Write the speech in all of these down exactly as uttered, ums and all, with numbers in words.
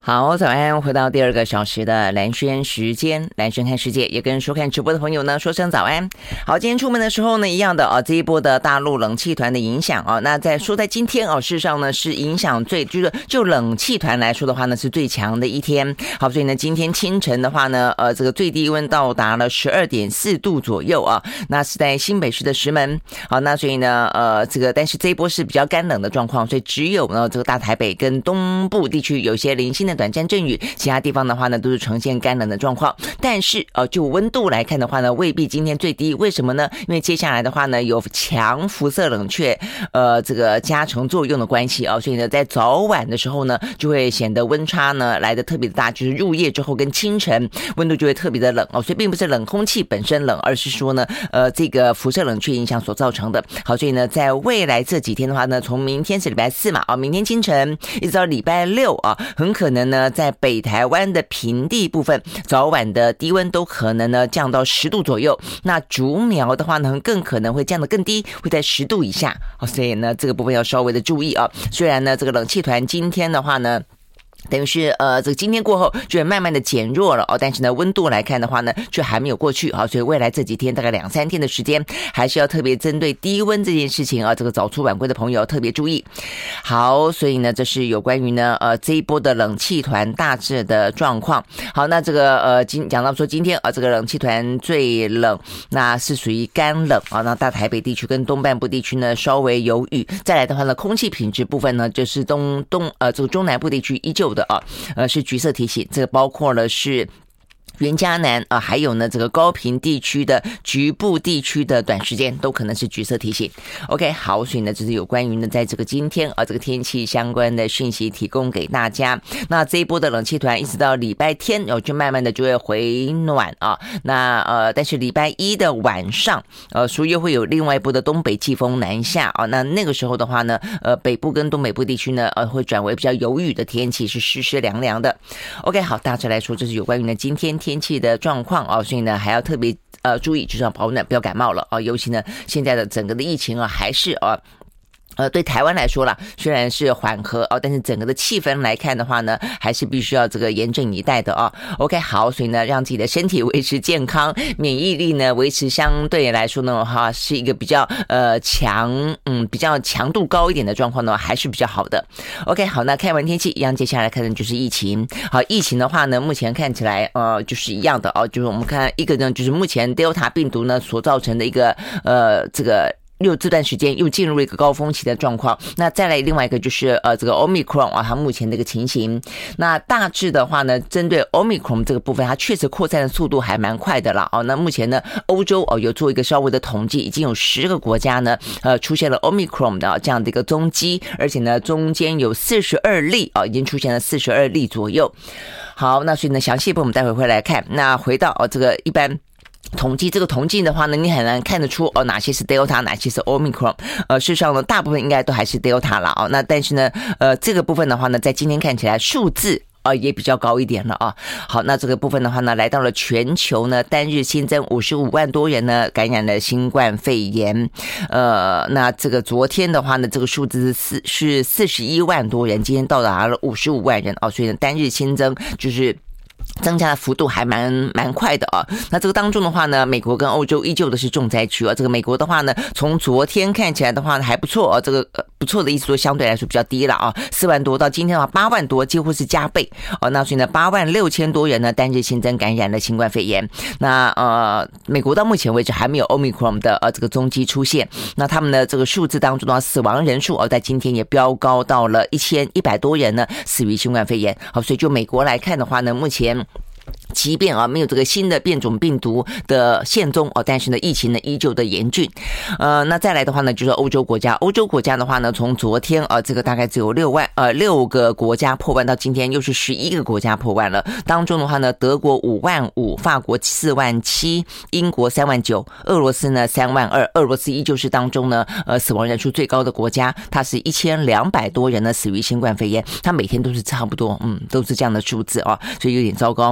好，早安，回到第二个小时的蓝轩时间，蓝轩看世界，也跟收看直播的朋友呢说声早安。好，今天出门的时候呢，一样的啊，这一波的大陆冷气团的影响啊，那在说在今天啊，事实上呢是影响最就是就冷气团来说的话呢是最强的一天。好，所以呢今天清晨的话呢，呃，这个最低温到达了 十二点四度左右啊，那是在新北市的石门。好，那所以呢，呃，这个但是这一波是比较干冷的状况，所以只有呢这个大台北跟东部地区有些零星的短暂阵雨，其他地方的话呢都是呈现干冷的状况。但是呃，就温度来看的话呢，未必今天最低。为什么呢？因为接下来的话呢，有强辐射冷却呃这个加成作用的关系啊，所以呢，在早晚的时候呢，就会显得温差呢来得特别的大，就是入夜之后跟清晨温度就会特别的冷哦。所以并不是冷空气本身冷，而是说呢，呃，这个辐射冷却影响所造成的。好，所以呢，在未来这几天的话呢，从明天是礼拜四嘛啊，明天清晨一直到礼拜六啊，很可能呢，在北台湾的平地部分，早晚的低温都可能呢降到十度左右。那竹苗的话呢，更可能会降得更低，会在十度以下。所以呢，这个部分要稍微的注意啊。虽然呢，这个冷气团今天的话呢，等于是呃，这个今天过后就会慢慢的减弱了哦，但是呢，温度来看的话呢，却还没有过去啊，所以未来这几天大概两三天的时间，还是要特别针对低温这件事情啊，这个早出晚归的朋友要特别注意。好，所以呢，这是有关于呢呃这一波的冷气团大致的状况。好，那这个呃今讲到说今天啊，这个冷气团最冷，那是属于干冷啊，那大台北地区跟东半部地区呢稍微有雨。再来的话呢，空气品质部分呢，就是东东呃这个中南部地区依旧的啊，呃是橘色提醒，这个包括了是原嘉南啊，还有呢这个高屏地区的局部地区的短时间都可能是橘色提醒。OK， 好，所以呢这是有关于呢在这个今天啊这个天气相关的讯息提供给大家。那这一波的冷气团一直到礼拜天，然后就慢慢的就会回暖啊。那呃但是礼拜一的晚上，呃所以又会有另外一波的东北季风南下啊。那那个时候的话呢，呃北部跟东北部地区呢呃会转为比较有雨的天气，是湿湿凉凉的。OK， 好，大致来说这是有关于呢今天天气的状况啊，所以呢还要特别呃注意，就是要保暖，不要感冒了啊。尤其呢现在的整个的疫情啊，还是啊。呃，对台湾来说啦，虽然是缓和哦，但是整个的气氛来看的话呢，还是必须要这个严阵以待的哦。OK， 好，所以呢，让自己的身体维持健康，免疫力呢维持相对来说呢，哈，是一个比较呃强，嗯，比较强度高一点的状况呢，还是比较好的。OK， 好，那看完天气，一样接下来看的就是疫情。好，疫情的话呢，目前看起来呃就是一样的哦，就是我们看一个呢，就是目前 Delta 病毒呢所造成的一个呃这个。又这段时间又进入一个高峰期的状况，那再来另外一个就是呃这个 Omicron 啊，它目前这个情形，那大致的话呢，针对 Omicron 这个部分，它确实扩散的速度还蛮快的啦哦。那目前呢，欧洲哦有做一个稍微的统计，已经有十个国家呢呃出现了 Omicron 的这样的一个踪迹，而且呢中间有四十二例啊、哦，已经出现了四十二例左右。好，那所以呢详细部分我们待会会来看。那回到哦这个一般。统计这个统计的话呢，你很难看得出哦哪些是 Delta， 哪些是 Omicron。呃，事实上呢，大部分应该都还是 Delta 啦哦。那但是呢，呃，这个部分的话呢，在今天看起来数字。呃，也比较高一点了啊。好，那这个部分的话呢，来到了全球呢，单日新增五十五万多人呢感染了新冠肺炎。呃，那这个昨天的话呢，这个数字是是四十一万多人，今天到达了五十五万人啊，所以呢，单日新增就是增加的幅度还蛮蛮快的啊。那这个当中的话呢，美国跟欧洲依旧的是重灾区啊。这个美国的话呢，从昨天看起来的话呢还不错啊，这个、呃、不错的意思说相对来说比较低了啊，四万多到今天的话八万多，几乎是加倍哦。那所以呢，八万六千多人呢单日新增感染了新冠肺炎。那呃，美国到目前为止还没有 Omicron 的呃这个踪迹出现。那他们的这个数字当中的死亡人数哦，在今天也飙高到了一千一百多人呢死于新冠肺炎。好，所以就美国来看的话呢，目前。即便啊没有这个新的变种病毒的现踪哦，但是呢疫情呢依旧的严峻。呃，那再来的话呢，就是欧洲国家，欧洲国家的话呢，从昨天啊这个大概只有六万呃六个国家破万，到今天又是十一个国家破万了。当中的话呢，德国五万五，法国四万七，英国三万九，俄罗斯呢三万二，俄罗斯依旧是当中呢呃死亡人数最高的国家，它是一千两百多人呢死于新冠肺炎，它每天都是差不多嗯都是这样的数字啊，所以有点糟糕。那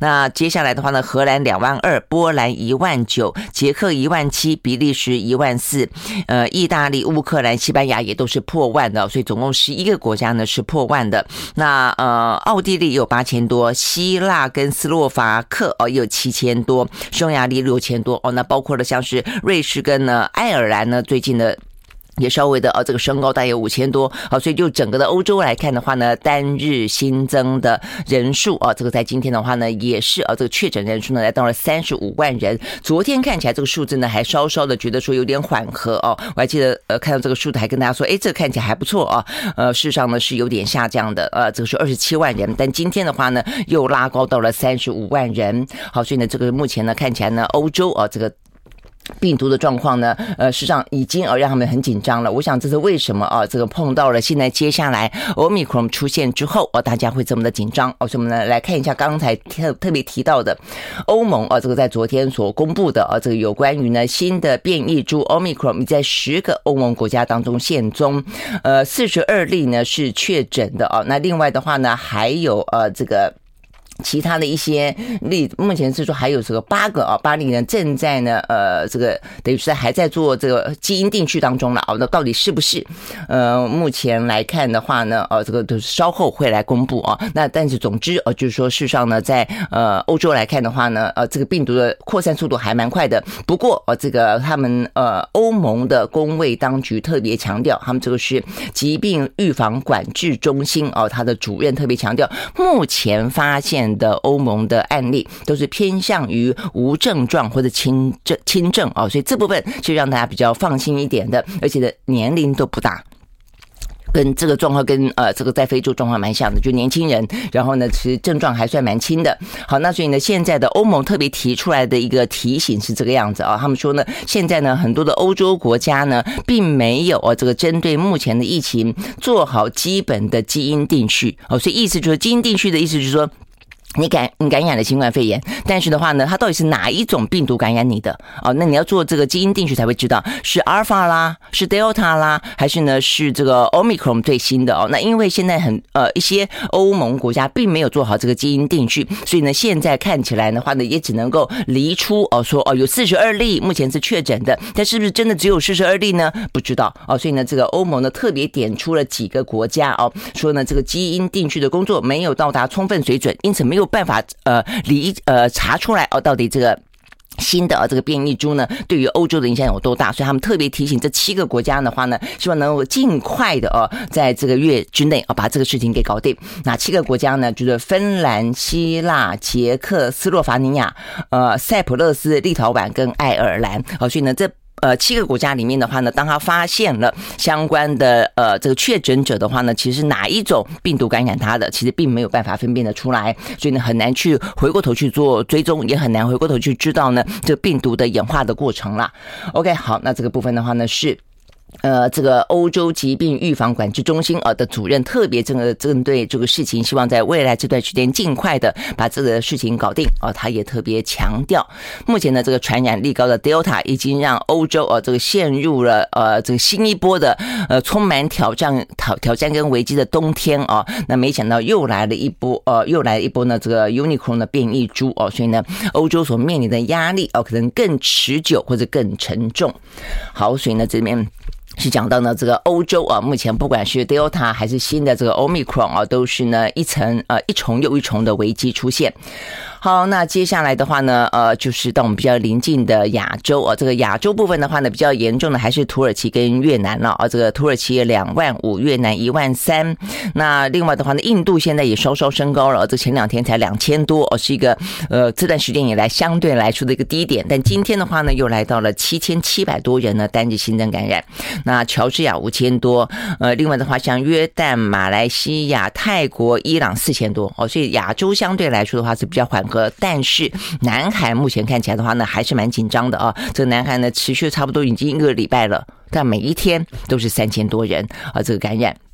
那接下来的话呢，荷兰两万二，波兰一万九，捷克一万七，比利时一万四，呃，意大利、乌克兰、西班牙也都是破万的，所以总共十一个国家呢是破万的。那呃，奥地利有八千多，希腊跟斯洛伐克哦也有七千多，匈牙利六千多哦，那包括了像是瑞士跟呢爱尔兰呢，最近的也稍微的呃、哦、这个升高大约五千多，好，所以就整个的欧洲来看的话呢，单日新增的人数啊、哦，这个在今天的话呢，也是啊、哦、这个确诊人数呢来到了三十五万人。昨天看起来这个数字呢还稍稍的觉得说有点缓和哦，我还记得呃看到这个数字还跟大家说，哎，这个看起来还不错啊，呃，事实上呢是有点下降的，呃，这个是二十七万人，但今天的话呢又拉高到了三十五万人。好，所以呢这个目前呢看起来呢欧洲啊这个病毒的状况呢，呃，实际上已经呃让他们很紧张了。我想这是为什么啊？这个碰到了现在接下来 Omicron 出现之后，哦，大家会这么的紧张。哦，所以我们呢来看一下刚才特特别提到的欧盟啊，这个在昨天所公布的啊，这个有关于呢新的变异株 Omicron 在十个欧盟国家当中现踪，呃，四十二例呢是确诊的啊。那另外的话呢，还有呃这个。其他的一些例，目前是说还有这个八个啊，八例呢正在呢，呃，这个等于是还在做这个基因定序当中了啊。那到底是不是？呃，目前来看的话呢，呃，这个都是稍后会来公布啊。那但是总之呃，就是说事实上呢，在呃欧洲来看的话呢，呃，这个病毒的扩散速度还蛮快的。不过呃，这个他们呃欧盟的公卫当局特别强调，他们这个是疾病预防管制中心哦，他的主任特别强调，目前发现的欧盟的案例都是偏向于无症状或者轻症轻症啊，所以这部分是让大家比较放心一点的，而且的年龄都不大。跟这个状况跟呃这个在非洲状况蛮像的，就年轻人，然后呢其实症状还算蛮轻的。好，那所以呢现在的欧盟特别提出来的一个提醒是这个样子啊，他们说呢现在呢很多的欧洲国家呢并没有啊这个针对目前的疫情做好基本的基因定序哦，所以意思就是基因定序的意思就是说。你感你感染了新冠肺炎，但是的话呢，它到底是哪一种病毒感染你的？哦，那你要做这个基因定序才会知道是阿尔法啦，是 Delta 啦，还是呢是这个 Omicron 最新的哦。那因为现在很呃一些欧盟国家并没有做好这个基因定序，所以呢现在看起来的话呢，也只能够厘出哦说哦有四十二例目前是确诊的，但是不是真的只有四十二例呢？不知道哦。所以呢，这个欧盟呢特别点出了几个国家哦，说呢这个基因定序的工作没有到达充分水准，因此没有办法呃离呃查出来哦，到底这个新的啊这个变异株呢，对于欧洲的影响有多大？所以他们特别提醒这七个国家的话呢，希望能够尽快的哦，在这个月之内啊把这个事情给搞定。哪七个国家呢？就是芬兰、希腊、捷克、斯洛伐尼亚、呃塞浦路斯、立陶宛跟爱尔兰。好，所以呢这。呃，七个国家里面的话呢，当他发现了相关的呃这个确诊者的话呢，其实哪一种病毒感染他的，其实并没有办法分辨得出来，所以呢很难去回过头去做追踪，也很难回过头去知道呢这个病毒的演化的过程啦。OK， 好，那这个部分的话呢是。呃，这个欧洲疾病预防管制中心啊的主任特别这个针对这个事情，希望在未来这段时间尽快的把这个事情搞定啊。他也特别强调，目前的这个传染力高的 Delta 已经让欧洲啊这个陷入了呃这个新一波的呃充满挑战挑挑战跟危机的冬天啊。那没想到又来了一波呃又来了一波呢这个 Omicron 的变异株哦，所以呢欧洲所面临的压力哦可能更持久或者更沉重。好，所以呢这边。是讲到呢，这个欧洲啊，目前不管是 Delta 还是新的这个 Omicron 啊，都是呢一层呃一重又一重的危机出现。好，那接下来的话呢，呃，就是到我们比较邻近的亚洲啊，这个亚洲部分的话呢，比较严重的还是土耳其跟越南了啊。这个土耳其两万五，越南一万三。那另外的话呢，印度现在也稍稍升高了，这前两天才两千多哦，是一个呃这段时间以来相对来说的一个低点。但今天的话呢，又来到了七千七百多人呢单日新增感染。那乔治亚五千多，呃，另外的话像约旦、马来西亚、泰国、伊朗四千多哦，所以亚洲相对来说的话是比较缓和。但是南海目前看起来的话呢，还是蛮紧张的啊。这个南海呢，持续差不多已经一个礼拜了，但每一天都是三千多人啊，这个感染。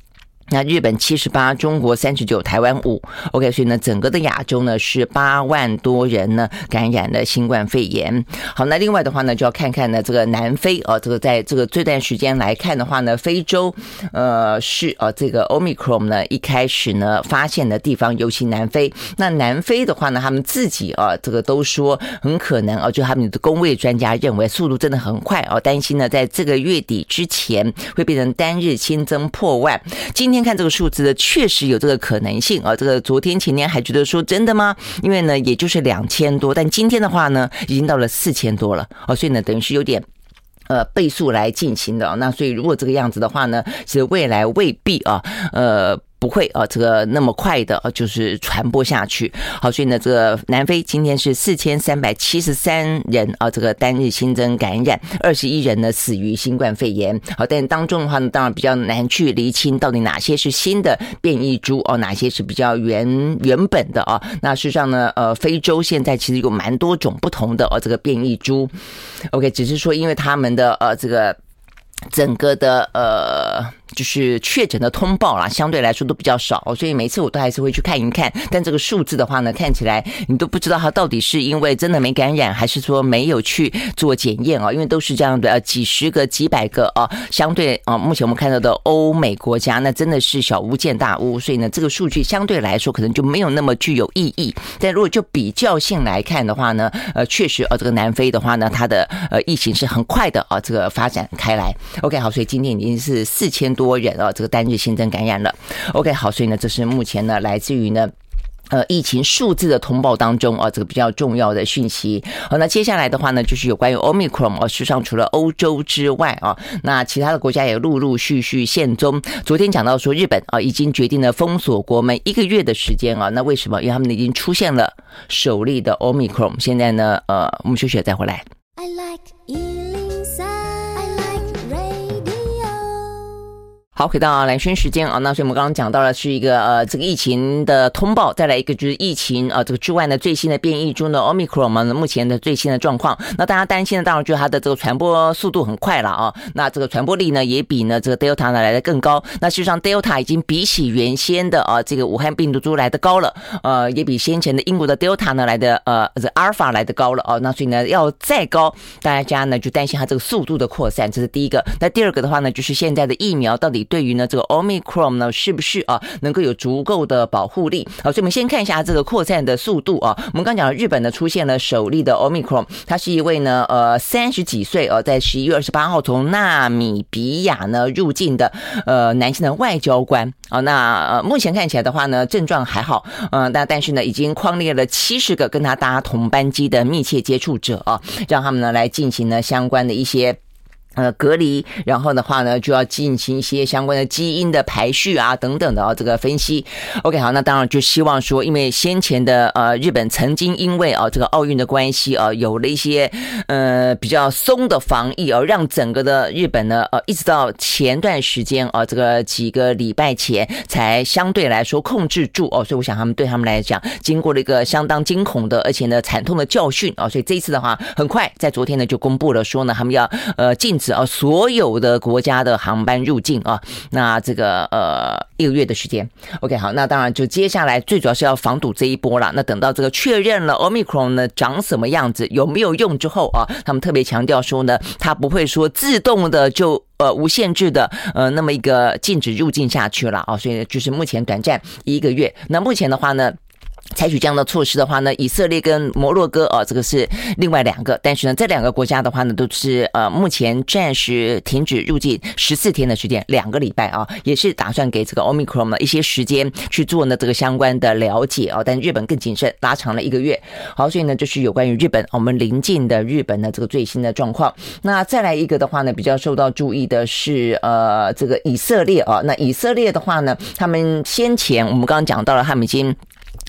那日本七十八，中国三十九，台湾五 OK， 所以呢整个的亚洲呢是八万多人呢感染了新冠肺炎。好，那另外的话呢就要看看呢这个南非哦，这个在这个这段时间来看的话呢，非洲呃是呃这个 Omicron 呢一开始呢发现的地方，尤其南非。那南非的话呢，他们自己啊这个都说很可能啊，就他们的公卫专家认为速度真的很快哦，担心呢在这个月底之前会变成单日新增破万。今天看这个数字呢，确实有这个可能性啊。这个昨天前天还觉得说真的吗？因为呢，也就是两千多，但今天的话呢，已经到了四千多了哦，所以呢，等于是有点。呃，倍数来进行的、哦、那所以如果这个样子的话呢，其实未来未必啊，呃。不会啊，这个那么快的就是传播下去。好，所以呢，这个南非今天是四千三百七十三人啊，这个单日新增感染，二十一人呢死于新冠肺炎。好，但当中的话呢，当然比较难去厘清到底哪些是新的变异株哦，哪些是比较原原本的啊。那事实上呢，呃，非洲现在其实有蛮多种不同的哦这个变异株。OK， 只是说因为他们的呃这个整个的呃。就是确诊的通报啦，相对来说都比较少，所以每次我都还是会去看一看。但这个数字的话呢，看起来你都不知道它到底是因为真的没感染，还是说没有去做检验啊？因为都是这样的，几十个、几百个啊，相对啊，目前我们看到的欧美国家，那真的是小巫见大巫，所以呢，这个数据相对来说可能就没有那么具有意义。但如果就比较性来看的话呢，呃，确实啊，这个南非的话呢，它的呃疫情是很快的啊，这个发展开来。OK， 好，所以今天已经是四千多。多人啊，这个单日新增感染了。OK， 好，所以呢，这是目前呢来自于呢。呃，疫情数字的通报当中啊，这个比较重要的讯息。好，那接下来的话呢，就是有关于 Omicron 啊，事实上除了欧洲之外啊，那其他的国家也陆陆续续现踪。昨天讲到说，日本啊已经决定了封锁国门一个月的时间啊，那为什么？因为他们已经出现了首例的 Omicron。现在呢，呃，我们休息了再回来。I like 一零三 I like radio。好，回到蓝轩时间啊，那所以我们刚刚讲到了是一个呃这个疫情的通报，再来一个就是疫情啊、呃、这个之外呢最新的变异株呢 Omicron 呢目前的最新的状况。那大家担心的当然就是它的这个传播速度很快了啊，那这个传播力呢也比呢这个 Delta 呢来的更高。那事实上 Delta 已经比起原先的啊这个武汉病毒株来的高了，呃也比先前的英国的 Delta 呢来的呃这 Alpha 来的高了啊。那所以呢要再高，大家呢就担心它这个速度的扩散，这是第一个。那第二个的话呢，就是现在的疫苗到底对于呢这个 Omicron 呢是不是啊能够有足够的保护力啊？所以我们先看一下这个扩散的速度啊。我们刚讲日本呢出现了首例的 Omicron， 他是一位呢呃三十几岁啊，在十一月二十八号从纳米比亚呢入境的呃男性的外交官啊。那呃目前看起来的话呢症状还好，嗯、呃，但但是呢已经匡列了七十个跟他搭同班机的密切接触者啊，让他们呢来进行呢相关的一些。呃，隔离，然后的话呢，就要进行一些相关的基因的排序啊，等等的啊，这个分析。OK， 好，那当然就希望说，因为先前的呃日本曾经因为啊这个奥运的关系啊，有了一些呃比较松的防疫啊，让整个的日本呢呃一直到前段时间啊这个几个礼拜前才相对来说控制住哦，所以我想他们对他们来讲，经过了一个相当惊恐的而且呢惨痛的教训啊，所以这一次的话，很快在昨天呢就公布了说呢，他们要呃禁止啊，所有的国家的航班入境啊，那这个呃一个月的时间 ，OK， 好，那当然就接下来最主要是要防堵这一波了。那等到这个确认了 Omicron 呢长什么样子，有没有用之后啊，他们特别强调说呢，它不会说自动的就呃无限制的呃那么一个禁止入境下去了啊，所以就是目前短暂一个月。那目前的话呢。采取这样的措施的话呢，以色列跟摩洛哥哦，这个是另外两个，但是呢，这两个国家的话呢，都是呃目前暂时停止入境十四天的时间，两个礼拜啊，也是打算给这个 Omicron 呢一些时间去做呢这个相关的了解啊，但日本更谨慎，拉长了一个月。好，所以呢，就是有关于日本我们邻近的日本的这个最新的状况。那再来一个的话呢，比较受到注意的是呃这个以色列啊，那以色列的话呢，他们先前我们刚刚讲到了，他们已经。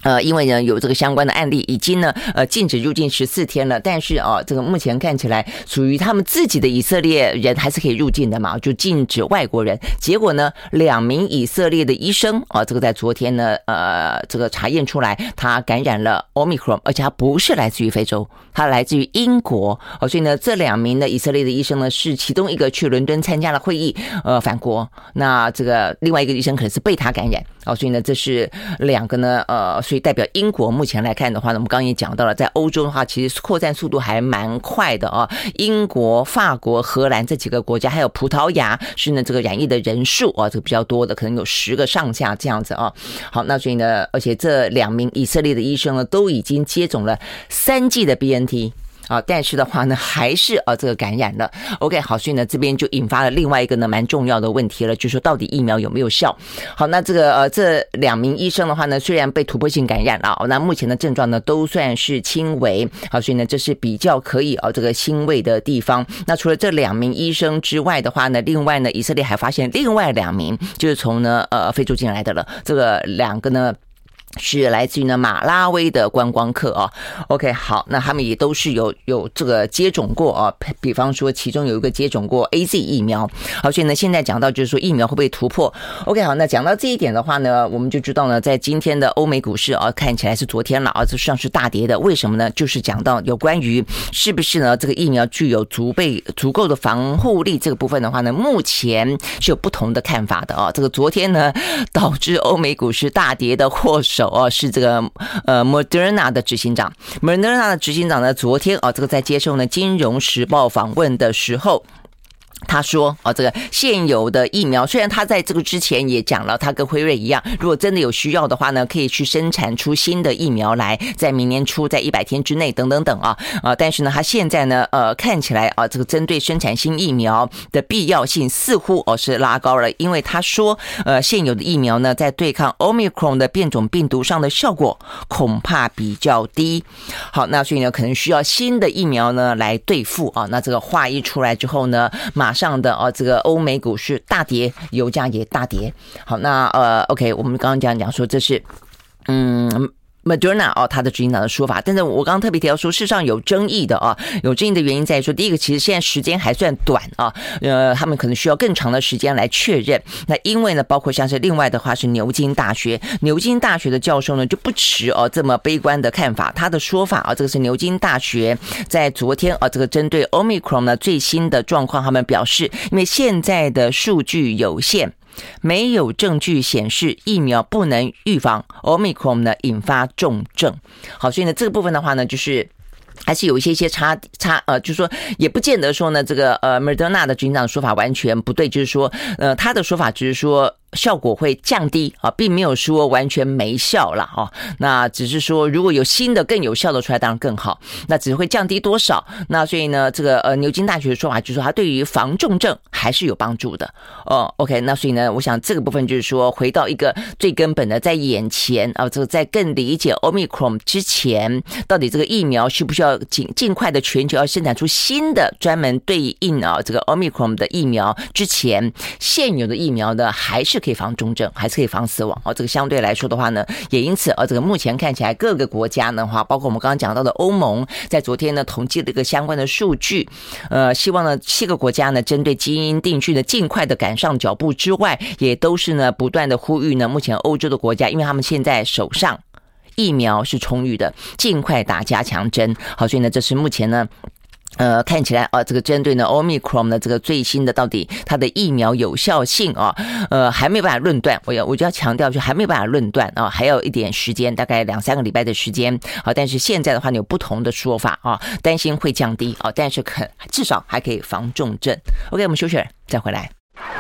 呃，因为呢有这个相关的案例，已经呢呃禁止入境十四天了，但是啊，这个目前看起来属于他们自己的以色列人还是可以入境的嘛，就禁止外国人。结果呢，两名以色列的医生啊，这个在昨天呢呃这个查验出来，他感染了 Omicron， 而且他不是来自于非洲，他来自于英国。哦，所以呢，这两名的以色列的医生呢是其中一个去伦敦参加了会议，呃返国，那这个另外一个医生可能是被他感染。哦，所以呢，这是两个呢，呃，所以代表英国目前来看的话呢，我们刚刚也讲到了，在欧洲的话，其实扩散速度还蛮快的啊。英国、法国、荷兰这几个国家，还有葡萄牙是呢这个染疫的人数啊，这个比较多的，可能有十个上下这样子啊。好，那所以呢，而且这两名以色列的医生呢，都已经接种了三剂的 B N T。啊，但是的话呢，还是啊这个感染了。OK， 好，所以呢这边就引发了另外一个呢蛮重要的问题了，就是说到底疫苗有没有效？好，那这个呃这两名医生的话呢，虽然被突破性感染了，那目前的症状呢都算是轻微。好，所以呢这是比较可以啊这个欣慰的地方。那除了这两名医生之外的话呢，另外呢以色列还发现另外两名就是从呢呃非洲进来的了，这个两个呢。是来自于呢马拉维的观光客啊 ，OK， 好，那他们也都是有有这个接种过啊，比方说其中有一个接种过 A Z 疫苗，好，所以呢现在讲到就是说疫苗会不会突破 ？OK， 好，那讲到这一点的话呢，我们就知道呢，在今天的欧美股市啊，看起来是昨天了啊，这上是大跌的，为什么呢？就是讲到有关于是不是呢这个疫苗具有足备足够的防护力这个部分的话呢，目前是有不同的看法的啊。这个昨天呢导致欧美股市大跌的祸首。哦，是这个呃 Moderna 的执行长 ，Moderna 的执行长呢，昨天啊、哦，这个在接受呢《金融时报》访问的时候。他说哦，这个现有的疫苗，虽然他在这个之前也讲了，他跟辉瑞一样，如果真的有需要的话呢，可以去生产出新的疫苗来，在明年初，在一百天之内等等等啊啊，但是呢，他现在呢，呃，看起来啊，这个针对生产新疫苗的必要性似乎哦是拉高了，因为他说，呃，现有的疫苗呢，在对抗 Omicron 的变种病毒上的效果恐怕比较低。好，那所以呢，可能需要新的疫苗呢来对付啊。那这个话一出来之后呢，马上的哦，这个欧美股市大跌，油价也大跌。好，那呃 ，OK， 我们刚刚讲讲说这是嗯。Moderna 哦，他的执行长的说法，但是我刚刚特别提到说，事实上有争议的啊，有争议的原因在于说，第一个，其实现在时间还算短啊，呃，他们可能需要更长的时间来确认。那因为呢，包括像是另外的话是牛津大学，牛津大学的教授呢就不持哦这么悲观的看法，他的说法啊，这个是牛津大学在昨天啊，这个针对 Omicron 呢最新的状况，他们表示，因为现在的数据有限。没有证据显示疫苗不能预防 Omicron 呢引发重症。好，所以呢这个部分的话呢，就是还是有一些一些差差呃，就是说也不见得说呢这个呃 Moderna 的执行长说法完全不对，就是说呃他的说法就是说。效果会降低啊，并没有说完全没效了哦。那只是说，如果有新的更有效的出来，当然更好。那只会降低多少？那所以呢，这个呃牛津大学的说法就是说，它对于防重症还是有帮助的哦。OK， 那所以呢，我想这个部分就是说，回到一个最根本的，在眼前啊，这个在更理解 Omicron 之前，到底这个疫苗需不需要尽尽快的全球要生产出新的专门对应啊这个 Omicron 的疫苗之前，现有的疫苗呢还是可以防重症，还是可以防死亡哦。这个相对来说的话呢，也因此啊，这个目前看起来各个国家呢，话包括我们刚刚讲到的欧盟，在昨天呢统计了一个相关的数据，呃，希望呢七个国家呢针对基因定序的尽快的赶上脚步之外，也都是呢不断的呼吁呢，目前欧洲的国家，因为他们现在手上疫苗是充裕的，尽快打加强针。好，所以呢，这是目前呢。呃，看起来啊，这个针对呢 Omicron 的这个最新的到底它的疫苗有效性啊，呃，还没有办法论断。我要我就要强调，就还没有办法论断啊，还有一点时间，大概两三个礼拜的时间啊。但是现在的话呢，有不同的说法啊，担心会降低啊，但是可至少还可以防重症。OK， 我们休息了，再回来。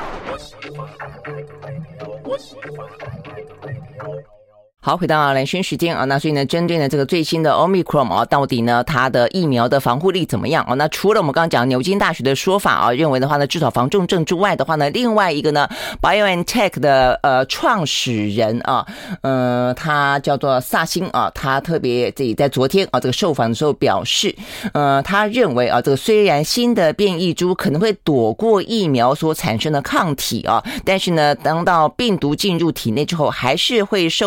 好，回到蓝轩时间啊，那所以呢，针对呢这个最新的 Omicron 啊，到底呢它的疫苗的防护力怎么样啊？那除了我们刚刚讲牛津大学的说法啊，认为的话呢，至少防重症之外的话呢，另外一个呢 BioNTech 的呃创始人啊，呃，他叫做萨辛啊，他特别自己在昨天啊这个受访的时候表示，呃，他认为啊，这个虽然新的变异株可能会躲过疫苗所产生的抗体啊，但是呢，当到病毒进入体内之后，还是会受到呢。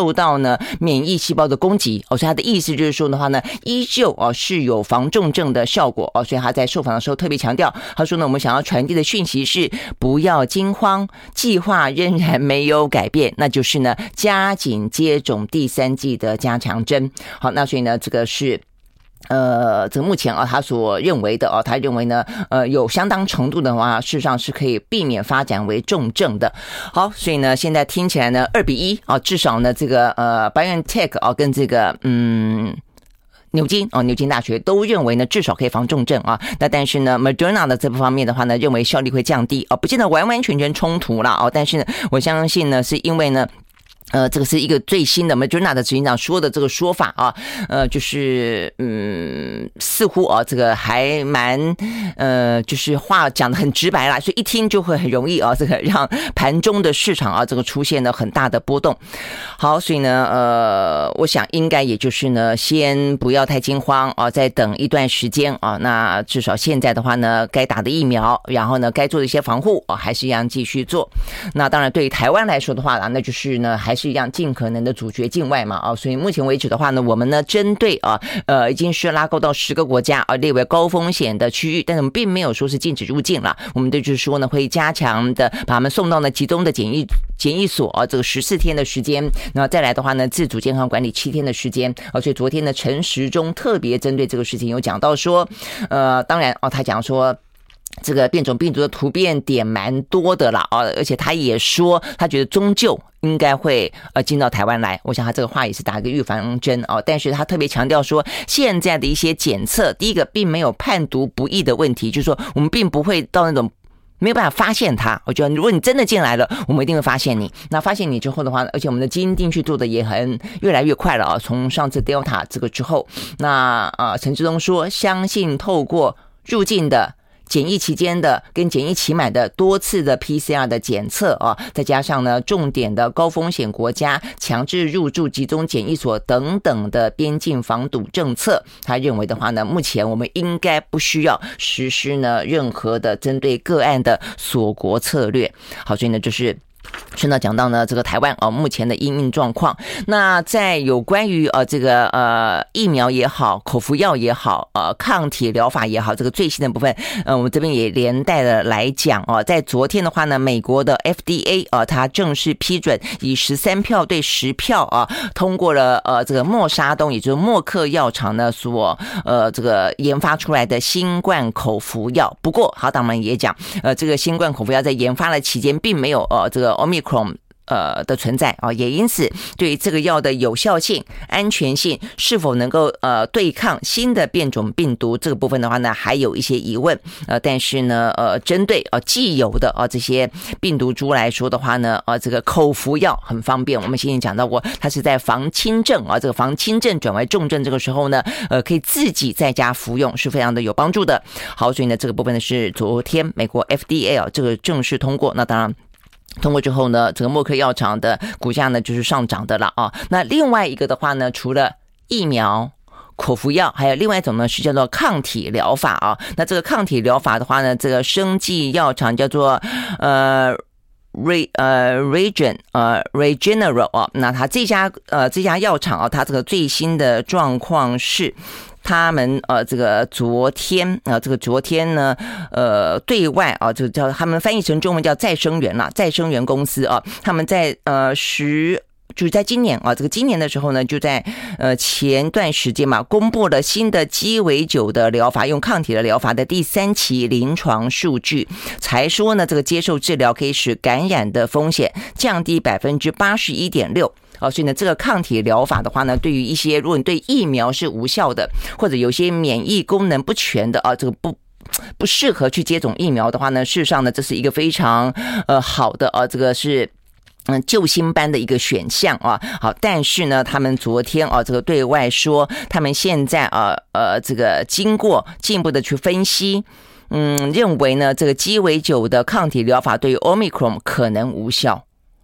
呢免疫细胞的攻击哦，所以他的意思就是说的话呢，依旧哦是有防重症的效果哦，所以他在受访的时候特别强调，他说呢，我们想要传递的讯息是不要惊慌，计划仍然没有改变，那就是呢加紧接种第三剂的加强针。好，那所以呢这个是呃，这个目前啊，他所认为的哦，他认为呢，呃，有相当程度的话，事实上是可以避免发展为重症的。好，所以呢，现在听起来呢，二比一啊，至少呢，这个呃 ，BioNTech 啊，跟这个嗯。牛津哦，牛津大学都认为呢，至少可以防重症啊。那但是呢 ，Moderna 的这方面的话呢，认为效力会降低哦，不见得完完全全冲突啦哦。但是呢，我相信呢，是因为呢。呃，这个是一个最新的 Moderna 的执行长说的这个说法啊，呃，就是嗯，似乎啊，这个还蛮呃，就是话讲得很直白啦，所以一听就会很容易啊，这个让盘中的市场啊，这个出现了很大的波动。好，所以呢，呃，我想应该也就是呢，先不要太惊慌啊，再等一段时间啊，那至少现在的话呢，该打的疫苗，然后呢，该做的一些防护啊，还是一样继续做。那当然，对于台湾来说的话呢，那就是呢，还是是一样尽可能的阻绝境外嘛啊，所以目前为止的话呢，我们呢针对啊呃已经是拉钩到十个国家啊列为高风险的区域，但是我们并没有说是禁止入境了，我们就是说呢会加强的把他们送到呢集中的检疫检疫所啊，这个十四天的时间，然后再来的话呢自主健康管理七天的时间啊，所以昨天呢陈时中特别针对这个事情有讲到说，呃当然哦他讲说。这个变种病毒的突变点蛮多的啦啊，而且他也说他觉得终究应该会呃进到台湾来，我想他这个话也是打一个预防针哦，但是他特别强调说现在的一些检测，第一个并没有判读不义的问题，就是说我们并不会到那种没有办法发现它，我觉得如果你真的进来了，我们一定会发现你。那发现你之后的话，而且我们的基因定序做的也很越来越快了啊。从上次 Delta 这个之后，那呃陈志忠说，相信透过入境的。检疫期间的跟检疫期满的多次的 P C R 的检测啊，再加上呢重点的高风险国家强制入住集中检疫所等等的边境防堵政策，他认为的话呢，目前我们应该不需要实施呢任何的针对个案的锁国策略。好，所以呢就是。顺道讲到呢，这个台湾啊、哦，目前的因应状况。那在有关于呃这个呃疫苗也好，口服药也好，呃抗体疗法也好，这个最新的部分，呃我们这边也连带的来讲哦。在昨天的话呢，美国的 F D A 啊、呃，它正式批准以十三票对十票啊，通过了呃这个默沙东，也就是默克药厂呢所呃这个研发出来的新冠口服药。不过，好，党们也讲，呃这个新冠口服药在研发的期间，并没有呃这个。Omicron 呃的存在啊，也因此对于这个药的有效性、安全性是否能够呃对抗新的变种病毒这个部分的话呢，还有一些疑问。呃，但是呢，呃，针对呃既有的啊、呃、这些病毒株来说的话呢，呃，这个口服药很方便。我们先前讲到过，它是在防轻症啊，这个防轻症转为重症这个时候呢，呃，可以自己在家服用，是非常的有帮助的。好，所以呢，这个部分呢是昨天美国 F D A 啊这个正式通过。那当然。通过之后呢，这个默克药厂的股价呢就是上涨的了啊。那另外一个的话呢，除了疫苗、口服药，还有另外一种呢是叫做抗体疗法啊。那这个抗体疗法的话呢，这个生技药厂叫做呃。Re 呃 Regen 呃 Regeneron 啊，那它这家呃这家药厂啊，它这个最新的状况是。他们呃，这个昨天啊、呃，这个昨天呢，呃，对外啊，就叫他们翻译成中文叫再生元啦，再生元公司啊，他们在呃十。就是在今年啊，这个今年的时候呢，就在呃前段时间嘛，公布了新的鸡尾酒的疗法，用抗体的疗法的第三期临床数据，才说呢，这个接受治疗可以使感染的风险降低百分之八十一点六。哦，所以呢，这个抗体疗法的话呢，对于一些如果你对疫苗是无效的，或者有些免疫功能不全的啊，这个不。不适合去接种疫苗的话呢，事实上呢，这是一个非常呃好的啊，这个是。嗯，救星般的一个选项啊，好，但是呢，他们昨天啊，这个对外说，他们现在啊，呃，这个经过进一步的去分析，嗯，认为呢，这个鸡尾酒的抗体疗法对于 Omicron 可能无效。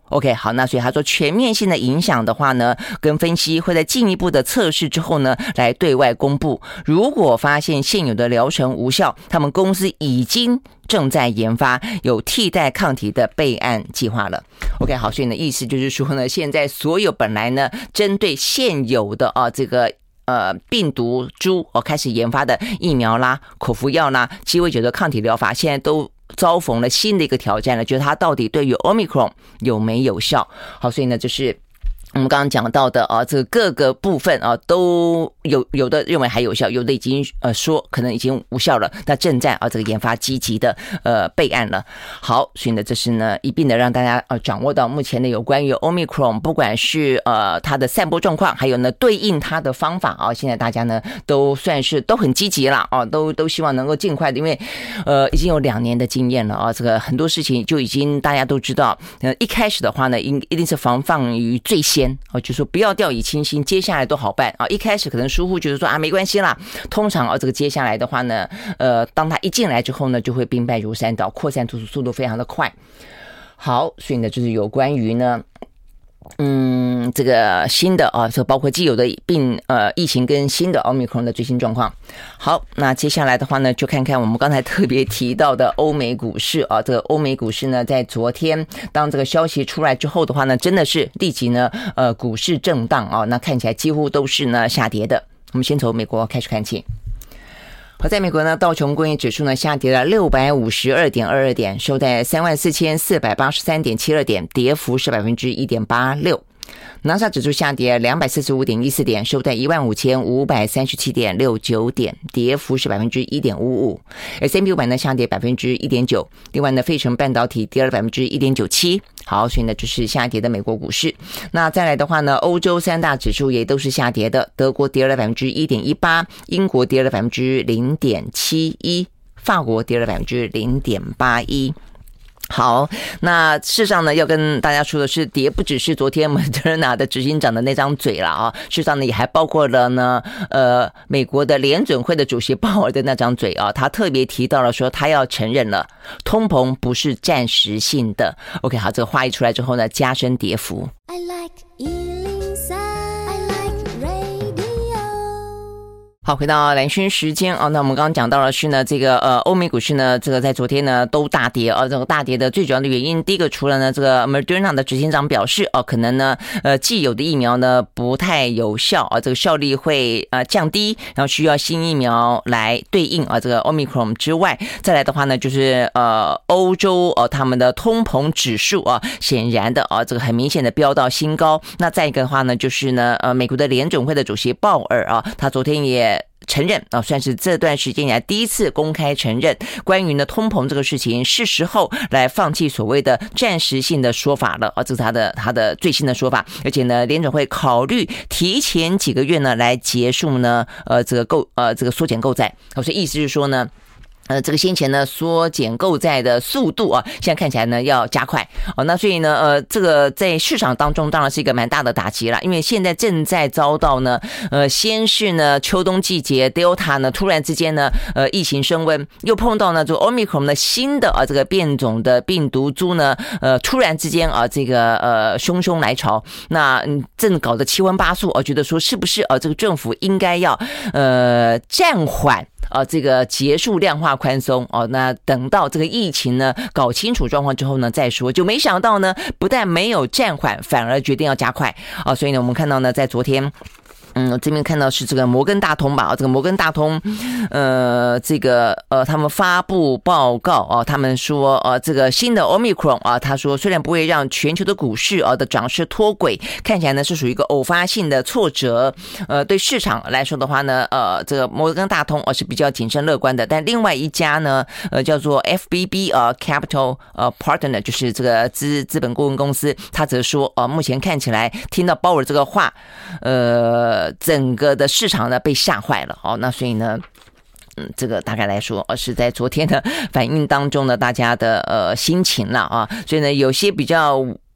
OK， 好，那所以他说全面性的影响的话呢，跟分析会在进一步的测试之后呢，来对外公布。如果发现现有的疗程无效，他们公司已经正在研发有替代抗体的备案计划了。OK， 好，所以呢，意思就是说呢，现在所有本来呢，针对现有的啊这个。呃，病毒株哦开始研发的疫苗啦、口服药啦、鸡尾酒的抗体疗法，现在都遭逢了新的一个挑战了，就是它到底对于 Omicron 有没有效？好，所以呢，就是我们刚刚讲到的啊，这个各个部分啊都有有的认为还有效，有的已经呃说可能已经无效了，那正在啊这个研发积极的呃备案了。好，所以呢，这是呢一并的让大家呃掌握到目前的有关于 Omicron， 不管是呃它的散播状况，还有呢对应它的方法啊，现在大家呢都算是都很积极了啊，都都希望能够尽快的，因为呃已经有两年的经验了啊，这个很多事情就已经大家都知道，呃一开始的话呢，一一定是防范于最先。哦，就说不要掉以轻心，接下来都好办啊。一开始可能疏忽，就是说啊没关系啦。通常啊，这个接下来的话呢，呃，当他一进来之后呢，就会兵败如山倒，扩散速度非常的快。好，所以呢，就是有关于呢。嗯，这个新的啊，这包括既有的病呃疫情跟新的 Omicron 的最新状况。好，那接下来的话呢，就看看我们刚才特别提到的欧美股市啊，这个欧美股市呢，在昨天当这个消息出来之后的话呢，真的是立即呢呃股市震荡啊，那看起来几乎都是呢下跌的。我们先从美国开始看起。好，在美国呢，道琼工业指数呢下跌了六百五十二点二二点，收在三万四千四百八十三点七二点，跌幅是百分之一点八六。纳斯达克指数下跌两百四十五点一四点，收在一万五千五百三十七点六九点，跌幅是百分之一点五五。S and P 五百呢下跌百分之一点九，另外呢，费城半导体跌了百分之一点九七。好，所以呢，就是下跌的美国股市。那再来的话呢，欧洲三大指数也都是下跌的，德国跌了百分之一点一八，英国跌了百分之零点七一，法国跌了百分之零点八一。好，那事实上呢，要跟大家说的是，跌不只是昨天 Moderna 的执行长的那张嘴了啊，事实上呢，也还包括了呢，呃，美国的联准会的主席鲍尔的那张嘴啊，他特别提到了说，他要承认了通膨不是暂时性的。OK， 好，这个话一出来之后呢，加深跌幅。I like 一零三 I like radio。好，回到蓝轩时间哦，那我们刚刚讲到的是呢，这个呃欧美股市呢，这个在昨天呢都大跌哦，这个大跌的最主要的原因，第一个除了呢这个 Moderna 的执行长表示哦，可能呢呃既有的疫苗呢不太有效啊，这个效力会呃降低，然后需要新疫苗来对应啊这个 Omicron 之外，再来的话呢就是呃欧洲哦他们的通膨指数啊，显然的啊这个很明显的飙到新高。那再一个的话呢就是呢呃美国的联准会的主席鲍尔啊，他昨天也承认啊，算是这段时间以来第一次公开承认关于呢通膨这个事情，是时候来放弃所谓的暂时性的说法了啊，这是他的他的最新的说法，而且呢，联准会考虑提前几个月呢来结束呢呃这个购呃这个缩减购债，所以意思是说呢。呃，这个先前呢缩减购债的速度啊，现在看起来呢要加快哦。那所以呢，呃，这个在市场当中当然是一个蛮大的打击啦，因为现在正在遭到呢，呃，先是呢秋冬季节 Delta 呢突然之间呢，呃，疫情升温，又碰到呢这 Omicron 的新的啊这个变种的病毒株呢，呃，突然之间啊这个呃汹汹来潮，那嗯正搞得七荤八素，我觉得说是不是啊这个政府应该要呃暂缓。呃，这个结束量化宽松哦，那等到这个疫情呢搞清楚状况之后呢再说，就没想到呢，不但没有暂缓，反而决定要加快啊、哦，所以呢，我们看到呢，在昨天。嗯，这边看到是这个摩根大通吧，这个摩根大通，呃，这个呃，他们发布报告啊，他们说呃，这个新的 Omicron 啊，他说虽然不会让全球的股市啊的涨势脱轨，看起来呢是属于一个偶发性的挫折，呃，对市场来说的话呢，呃，这个摩根大通啊是比较谨慎乐观的，但另外一家呢，呃，叫做 F B B 啊 Capital 呃 Partner， 就是这个资资本顾问公司，他则说啊，目前看起来听到鲍尔这个话，呃。整个的市场呢被吓坏了哦，那所以呢，嗯，这个大概来说，呃，是在昨天的反应当中呢，大家的呃心情了啊，所以呢，有些比较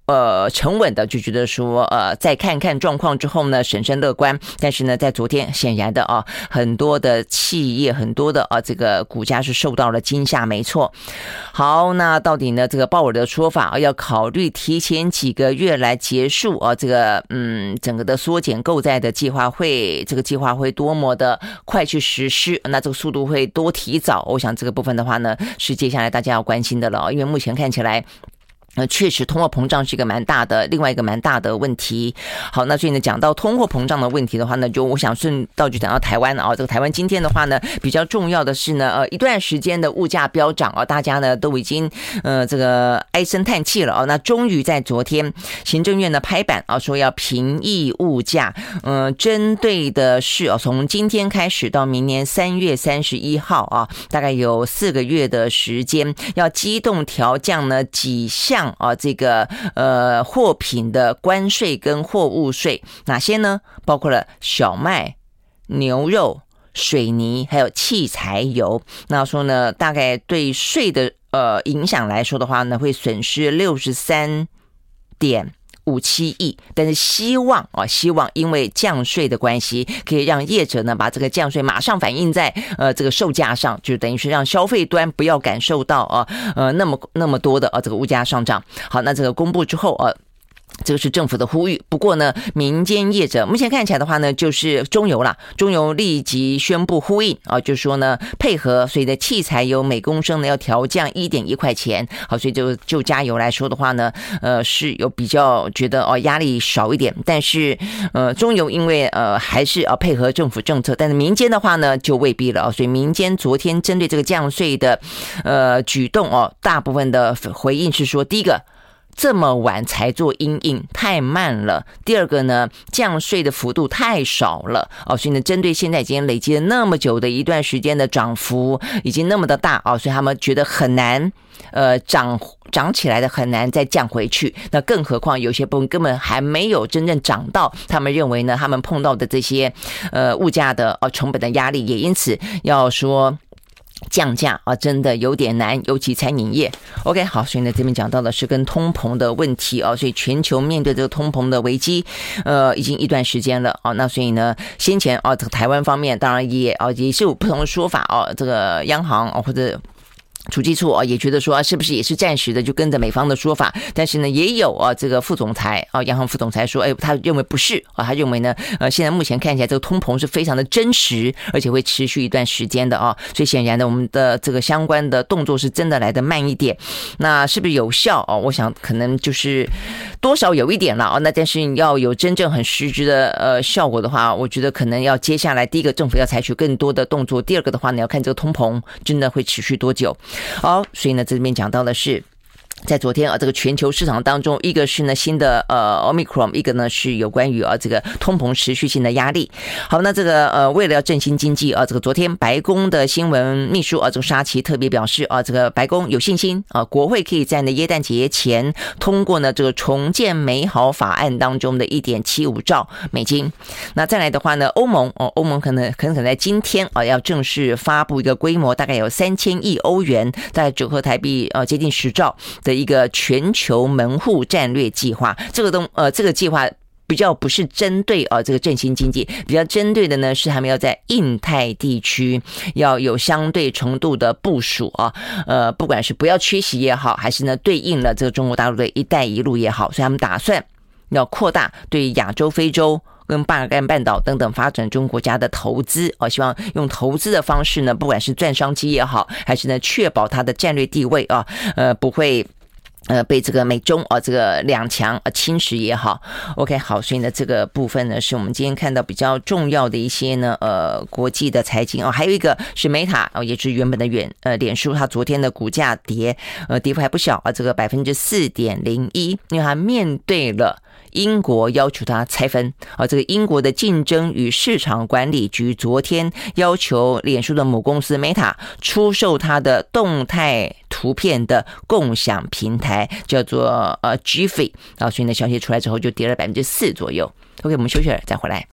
呃沉稳的就觉得说呃再看看状况之后呢审慎乐观，但是呢在昨天显然的啊很多的企业很多的啊这个股价是受到了惊吓，没错。好，那到底呢这个鲍尔的说法要考虑提前几个月来结束啊这个嗯整个的缩减购债的计划会这个计划会多么的快去实施，那这个速度会多提早，我想这个部分的话呢是接下来大家要关心的了，因为目前看起来呃，确实，通货膨胀是一个蛮大的，另外一个蛮大的问题。好，那所以呢，讲到通货膨胀的问题的话呢，就我想顺道就讲到台湾啊。这个台湾今天的话呢，比较重要的是呢，呃，一段时间的物价飙涨啊，大家呢都已经呃这个唉声叹气了啊。那终于在昨天，行政院呢拍板啊，说要平抑物价，嗯、呃，针对的是啊，从今天开始到明年三月三十一号啊，大概有四个月的时间，要机动调降呢几项。啊，这个呃货品的关税跟货物税哪些呢？包括了小麦、牛肉、水泥，还有汽柴油。那说呢，大概对税的呃影响来说的话呢，会损失六十三点五七亿，但是希望啊，希望因为降税的关系，可以让业者呢把这个降税马上反映在呃这个售价上，就等于是让消费端不要感受到啊呃那么那么多的啊这个物价上涨。好，那这个公布之后啊。这个是政府的呼吁，不过呢，民间业者目前看起来的话呢，就是中油啦，中油立即宣布呼应啊，就说呢配合，所以的汽柴油每公升呢要调降一点一块钱，好，所以就就加油来说的话呢，呃是有比较觉得哦压力少一点，但是呃中油因为呃还是要配合政府政策，但是民间的话呢就未必了，所以民间昨天针对这个降税的呃举动哦，大部分的回应是说，第一个。这么晚才做因应太慢了，第二个呢降税的幅度太少了哦，所以呢针对现在已经累积了那么久的一段时间的涨幅已经那么的大哦，所以他们觉得很难呃涨涨起来的很难再降回去，那更何况有些部分根本还没有真正涨到，他们认为呢他们碰到的这些呃物价的呃成本的压力，也因此要说降价啊，真的有点难，尤其餐饮业。OK， 好，所以呢，这边讲到的是跟通膨的问题啊，所以全球面对这个通膨的危机，呃，已经一段时间了啊。那所以呢，先前啊，这个台湾方面当然也啊也是有不同的说法啊，这个央行啊或者。主计处啊也觉得说啊是不是也是暂时的就跟着美方的说法，但是呢也有啊这个副总裁啊央行副总裁说，哎他认为不是啊，他认为呢呃现在目前看起来这个通膨是非常的真实，而且会持续一段时间的啊，所以显然呢我们的这个相关的动作是真的来得慢一点，那是不是有效啊？我想可能就是多少有一点了啊，那但是你要有真正很实质的呃效果的话，我觉得可能要接下来第一个政府要采取更多的动作，第二个的话呢要看这个通膨真的会持续多久。好，所以呢，这边讲到的是。在昨天啊，这个全球市场当中，一个是呢新的呃 Omicron， 一个呢是有关于啊这个通膨持续性的压力。好，那这个呃为了要振兴经济啊，这个昨天白宫的新闻秘书啊，这个沙奇特别表示啊，这个白宫有信心啊，国会可以在呢耶诞节前通过呢这个重建美好法案当中的 一点七五兆美金。那再来的话呢，欧盟哦，欧盟可能可能可能在今天啊要正式发布一个规模大概有三千亿欧元，大概折合台币呃接近十兆。的一个全球门户战略计划，这个东呃这个计划比较不是针对啊、呃、这个振兴经济，比较针对的呢是他们要在印太地区要有相对程度的部署啊，呃不管是不要缺席也好，还是呢对应了这个中国大陆的一带一路也好，所以他们打算要扩大对亚洲、非洲。跟巴尔干半岛等等发展中国家的投资啊，希望用投资的方式呢，不管是赚商机也好，还是呢确保它的战略地位啊，呃不会。呃，被这个美中啊这个两强啊侵蚀也好 ，OK 好，所以呢这个部分呢是我们今天看到比较重要的一些呢呃国际的财经哦，还有一个是 Meta 哦，也是原本的远呃脸书，它昨天的股价跌呃跌幅还不小啊，这个百分之四点零一，因为它面对了。英国要求它拆分啊，这个英国的竞争与市场管理局昨天要求脸书的母公司 Meta 出售它的动态图片的共享平台，叫做呃 Giphy 啊，所以呢消息出来之后就跌了百分之四左右。OK， 我们休息了再回来。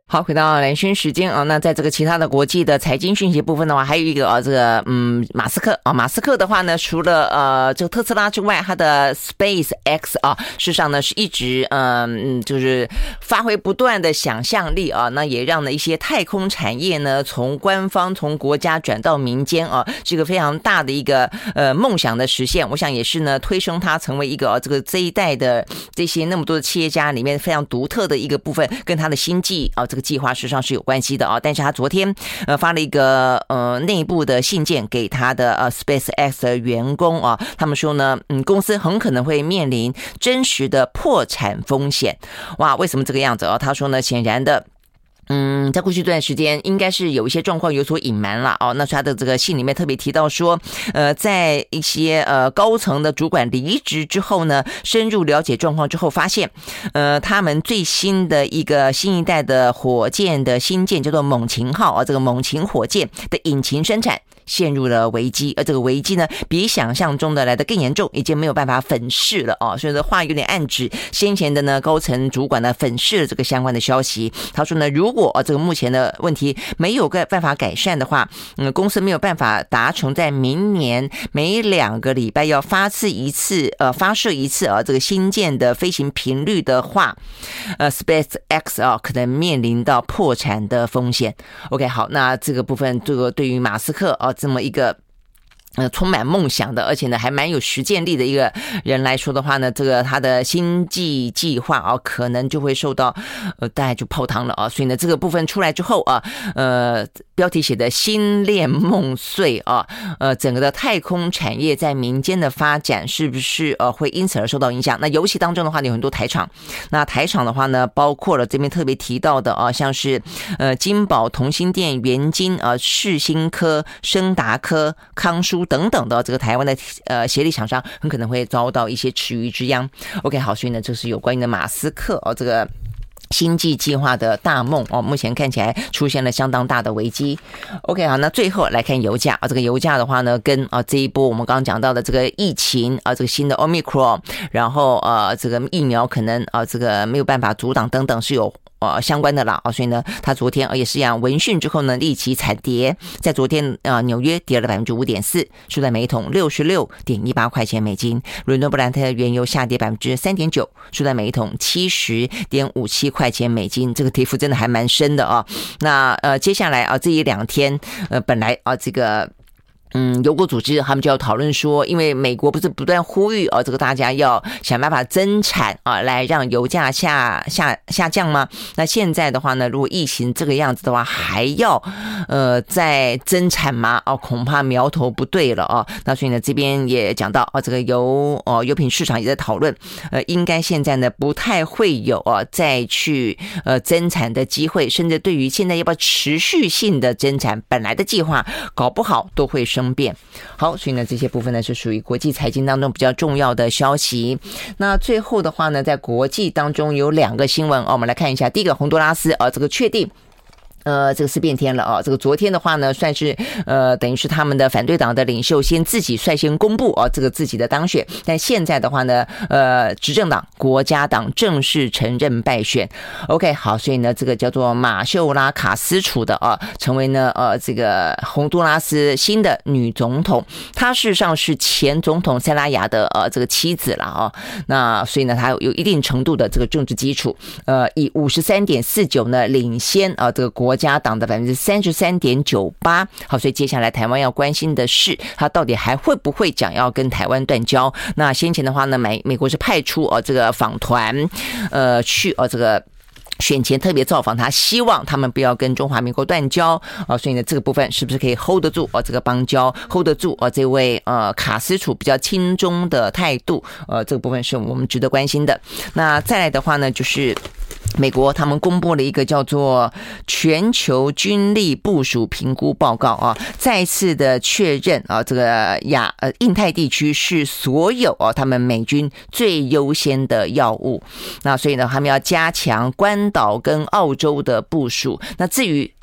好，回到蓝轩时间啊，那在这个其他的国际的财经讯息部分的话，还有一个啊，这个嗯，马斯克啊，马斯克的话呢，除了呃这个特斯拉之外，他的 Space X 啊，事实上呢是一直嗯就是发挥不断的想象力啊，那也让呢一些太空产业呢从官方从国家转到民间啊，这个非常大的一个呃梦想的实现，我想也是呢推升他成为一个、啊、这个这一代的这些那么多的企业家里面非常独特的一个部分，跟他的心计啊这个计划实际上是有关系的啊，但是他昨天呃发了一个呃内部的信件给他的呃 SpaceX 的员工啊，他们说呢，嗯，公司很可能会面临真实的破产风险。哇，为什么这个样子啊？他说呢，显然的。嗯，在过去这段时间应该是有一些状况有所隐瞒了哦。那他的这个信里面特别提到说，呃，在一些呃高层的主管离职之后呢，深入了解状况之后发现，呃，他们最新的一个新一代的火箭的新舰叫做猛禽号啊，这个猛禽火箭的引擎生产陷入了危机，而这个危机呢，比想象中的来得更严重，已经没有办法粉饰了哦。所以这话有点暗指，先前的呢高层主管呢粉饰了这个相关的消息。他说呢，如果哦这个目前的问题没有个办法改善的话，嗯，公司没有办法达成在明年每两个礼拜要发射一次呃发射一次啊这个新舰的飞行频率的话，呃 SpaceX 啊可能面临到破产的风险。OK， 好，那这个部分这个对于马斯克啊这么一个呃，充满梦想的，而且呢还蛮有实践力的一个人来说的话呢，这个他的星际计划啊，可能就会受到呃大概就泡汤了啊。所以呢，这个部分出来之后啊，呃，标题写的心恋梦碎啊，呃，整个的太空产业在民间的发展是不是呃会因此而受到影响？那尤其当中的话，有很多台厂，那台厂的话呢，包括了这边特别提到的啊，像是呃金宝、同心电、元晶啊、世新科、升达科、康舒等等的这个台湾的呃协力厂商，很可能会遭到一些池鱼之殃。OK， 好，所以呢，这是有关于的马斯克哦，这个星际计划的大梦哦，目前看起来出现了相当大的危机。OK， 好，那最后来看油价啊，这个油价的话呢，跟啊这一波我们刚刚讲到的这个疫情啊，这个新的 Omicron， 然后呃这个疫苗可能啊这个没有办法阻挡等等是有。呃，相关的啦啊，所以呢，他昨天也是一样闻讯之后呢，立即惨跌，在昨天啊、呃，纽约跌了百分之五点四，收在每桶六十六点一八块钱美金；伦敦布兰特原油下跌百分之三点九，收在每桶七十点五七块钱美金，这个跌幅真的还蛮深的啊。那呃，接下来啊，这一两天呃，本来啊这个。嗯，油国组织他们就要讨论说，因为美国不是不断呼吁啊，这个大家要想办法增产啊，来让油价下下下降吗？那现在的话呢，如果疫情这个样子的话，还要呃再增产吗？哦，恐怕苗头不对了啊。那所以呢，这边也讲到啊，这个油哦油品市场也在讨论，呃，应该现在呢不太会有啊再去呃增产的机会，甚至对于现在要不要持续性的增产，本来的计划搞不好都会生变。好，所以呢这些部分呢是属于国际财经当中比较重要的消息。那最后的话呢，在国际当中有两个新闻、哦、我们来看一下。第一个，洪都拉斯啊、呃，这个确定呃，这个是变天了啊！这个昨天的话呢，算是呃，等于是他们的反对党的领袖先自己率先公布啊，这个自己的当选。但现在的话呢，呃，执政党国家党正式承认败选。OK， 好，所以呢，这个叫做马秀拉卡斯楚的啊，成为呢呃这个洪都拉斯新的女总统。她事实上是前总统塞拉雅的呃这个妻子了啊。那所以呢，她有一定程度的这个政治基础，呃，以 五十三点四九 呢领先啊这个国家党的 百分之三十三点九八。 好，所以接下来台湾要关心的是他到底还会不会讲要跟台湾断交。那先前的话呢，美美国是派出呃这个访团呃去呃这个选前特别造访他，希望他们不要跟中华民国断交啊，所以呢，这个部分是不是可以 hold 得住啊？这个邦交 hold 得住啊？这位呃卡斯楚比较亲中的态度，呃，这个部分是我们值得关心的。那再来的话呢，就是美国他们公布了一个叫做全球军力部署评估报告啊，再次的确认啊，这个亚呃印太地区是所有啊他们美军最优先的要务。那所以呢，他们要加强关岛跟澳洲的部署。那至于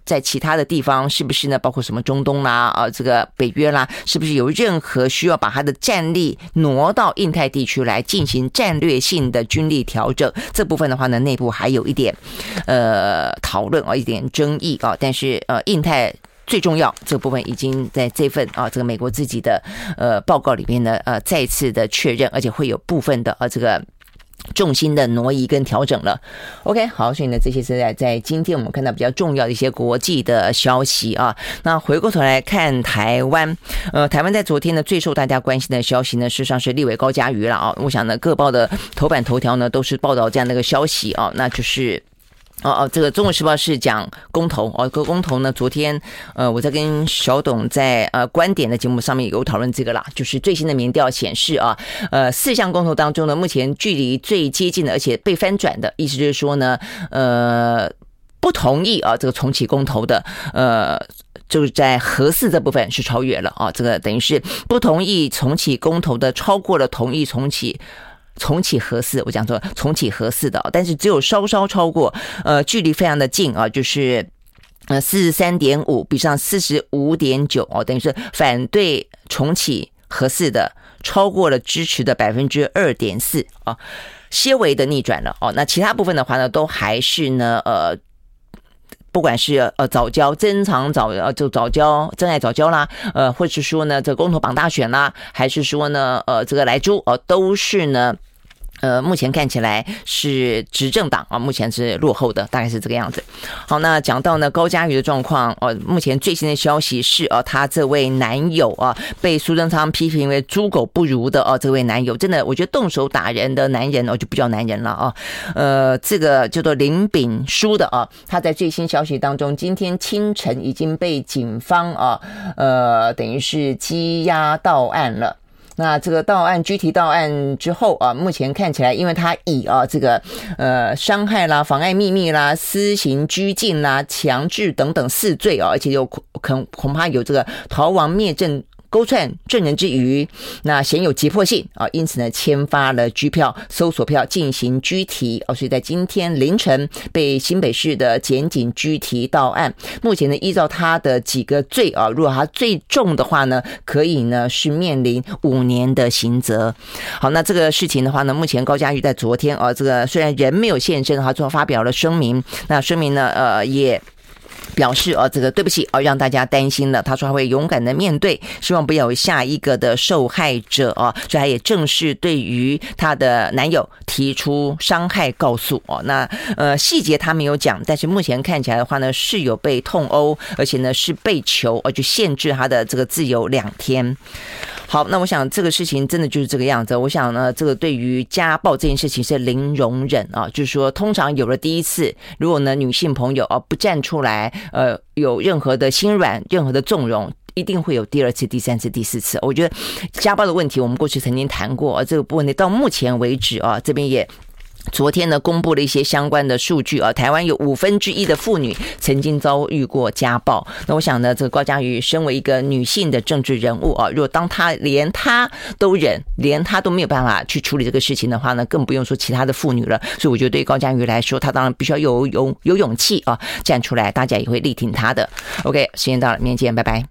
在其他的地方是不是呢？包括什么中东啦、啊这个北约啦，是不是有任何需要把它的战力挪到印太地区来进行战略性的军力调整？这部分的话呢，内部还有一点呃讨论啊，一点争议啊。但是呃，印太最重要这个部分已经在这份啊这个美国自己的呃报告里面呢呃再次的确认，而且会有部分的啊这个重心的挪移跟调整了。 OK 好，所以呢这些是在在今天我们看到比较重要的一些国际的消息啊。那回过头来看台湾，呃台湾在昨天呢最受大家关心的消息呢事实上是立委高嘉瑜了啊。我想呢各报的头版头条呢都是报道这样的一个消息啊，那就是哦哦，这个《中国时报》是讲公投哦，个公投呢，昨天呃，我在跟小董在呃观点的节目上面有讨论这个啦，就是最新的民调显示啊，呃，四项公投当中呢，目前距离最接近的，而且被翻转的，意思就是说呢，呃，不同意啊这个重启公投的，呃。就是在核四这部分是超越了啊，这个等于是不同意重启公投的超过了同意重启。重启核四，我讲说重启核四的，但是只有稍稍超过，呃，距离非常的近啊，就是呃四十三点五比上四十五点九哦，等于是反对重启核四的超过了支持的百分之二点四啊，些微的逆转了哦。那其他部分的话呢，都还是呢呃。不管是呃早教、珍藏早呃就早教、真爱早教啦，呃，或者是说呢这个公投榜大选啦，还是说呢呃这个莱猪哦、呃，都是呢。呃，目前看起来是执政党啊，目前是落后的，大概是这个样子。好，那讲到呢高嘉瑜的状况，呃，目前最新的消息是啊，他这位男友啊，被苏贞昌批评为猪狗不如的啊，这位男友真的，我觉得动手打人的男人哦，就不叫男人了啊。呃，这个叫做林炳书的啊，他在最新消息当中，今天清晨已经被警方啊，呃，等于是羁押到案了。那这个到案具体到案之后啊，目前看起来，因为他以啊这个呃伤害啦、妨碍秘密啦、私刑拘禁啦、强制等等四罪啊，而且有恐恐怕有这个逃亡灭证。勾串证人之余，那显有急迫性啊，因此呢，签发了拘票、搜索票进行拘提哦，所以在今天凌晨被新北市的检警拘提到案。目前呢，依照他的几个罪啊，如果他最重的话呢，可以呢是面临五年的刑责。好，那这个事情的话呢，目前高嘉瑜在昨天啊，这个虽然人没有现身，他最后发表了声明，那声明呢，呃，也。表示哦，这个对不起哦，让大家担心了。他说他会勇敢的面对，希望不要有下一个的受害者哦。所以他也正式对于他的男友提出伤害告诉哦。那呃细节他没有讲，但是目前看起来的话呢，是有被痛殴，而且呢是被囚，而就限制他的这个自由两天。好，那我想这个事情真的就是这个样子。我想呢，这个对于家暴这件事情是零容忍啊，就是说，通常有了第一次，如果呢女性朋友啊不站出来，呃，有任何的心软，任何的纵容，一定会有第二次、第三次、第四次。我觉得家暴的问题，我们过去曾经谈过，这个部分呢，到目前为止啊，这边也。昨天呢，公布了一些相关的数据啊，台湾有五分之一的妇女曾经遭遇过家暴。那我想呢，这个高嘉瑜身为一个女性的政治人物啊，如果当她连她都忍，连她都没有办法去处理这个事情的话呢，更不用说其他的妇女了。所以我觉得对高嘉瑜来说，她当然必须要有有有勇气啊，站出来，大家也会力挺她的。OK， 时间到了，明天见，拜拜。